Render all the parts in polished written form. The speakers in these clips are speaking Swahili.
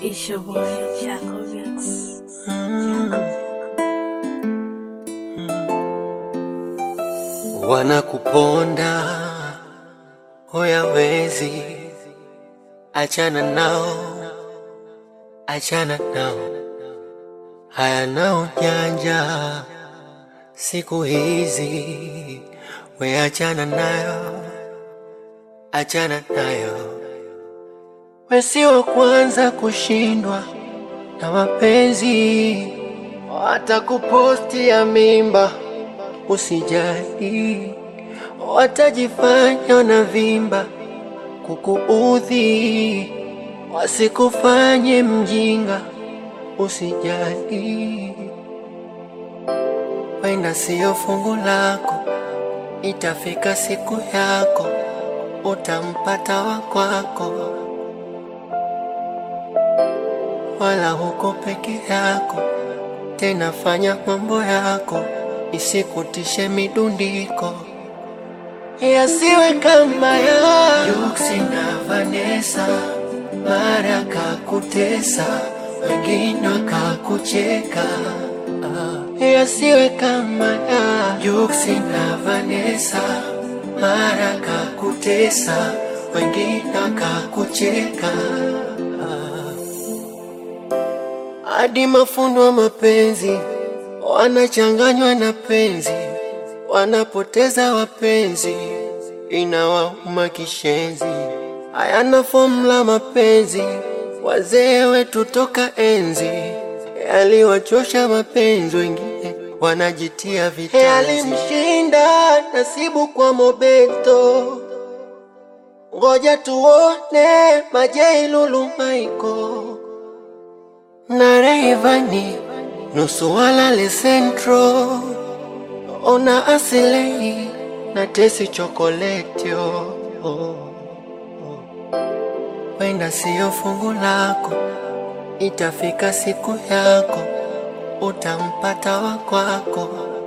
It's your boy, Jaco Beats. Wanakuponda huyawezi, achana nao, achana nao. Haya nao ujanja siku hizi, we achana nayo, achana nayo. We si wa kwanza kushindwa na mapenzi, watakuposti ya mimba usijali, watajifanya na vimba kukuudhi, wasikufanye mjinga usijali. Wenda siyo fungu lako, itafika siku yako, utampata wa kwako. Wala huko peke yako, tena fanya mambo yako, isikutishe midundiko. Yasiwe kama ya Yuksi na Vanessa, mara kakutesa, wengine wakakucheka. Yasiwe kama ya Yuksi na Vanessa, mara kakutesa, wengine wakakucheka. Hadi mafundo wa mapenzi wanachanganywa na penzi, wanapoteza wapenzi, inawauma kishenzi. Hayana formula mapenzi, wazee wetu toka enzi, yaliwachosha mapenzi, wengine wanajitia vitanzi. Yalimshinda nasibu kwa Mobeto, ngoja tuone Majay Lulu Michael na Rayvanny, nusu walale Central, ona Asilei na Tesi Chocolate. Wenda siyo fungu lako, itafika siku yako, utampata wa kwako.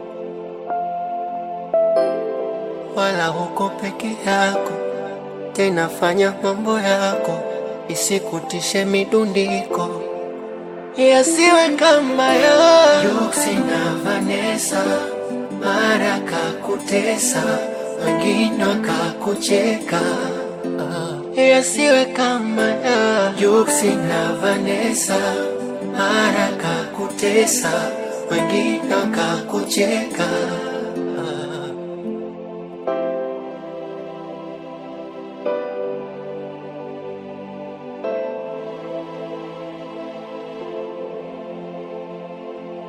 Wala huko peke yako, tena fanya mambo yako, isikutishe midundiko. Yasiwe kama ya Yuksi na Vanessa, mara kakutesa, wengine wakakucheka. Yasiwe kama ya Yuksi na Vanessa, mara kakutesa, wengine wakakucheka.